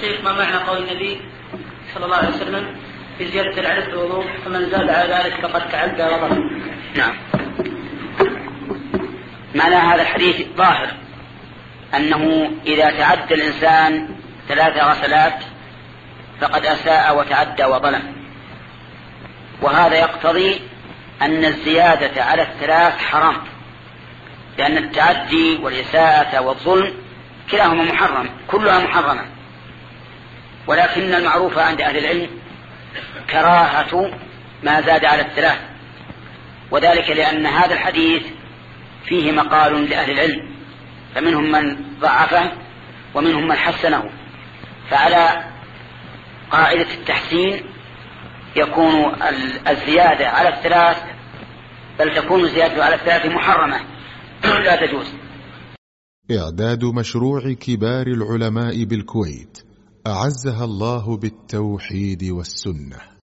شيخ، ما معنى قول النبي صلى الله عليه وسلم في زيادة العدد الوضوء فمن زاد على ذلك فقد تعدى وظلم؟ نعم، معنى هذا الحديث ظاهر أنه إذا تعدى الإنسان 3 غسلات فقد أساء وتعدى وظلم، وهذا يقتضي أن الزيادة على 3 حرام، لأن التعدي والإساءة والظلم كلاهما محرم، كلها محرمة. ولكن المعروف عند أهل العلم كراهة ما زاد على 3، وذلك لأن هذا الحديث فيه مقال لأهل العلم، فمنهم من ضعفه ومنهم من حسنه. فعلى قاعدة التحسين يكون الزيادة على 3، بل تكون الزيادة على 3 محرمة لا تجوز. إعداد مشروع كبار العلماء بالكويت أعزها الله بالتوحيد والسنة.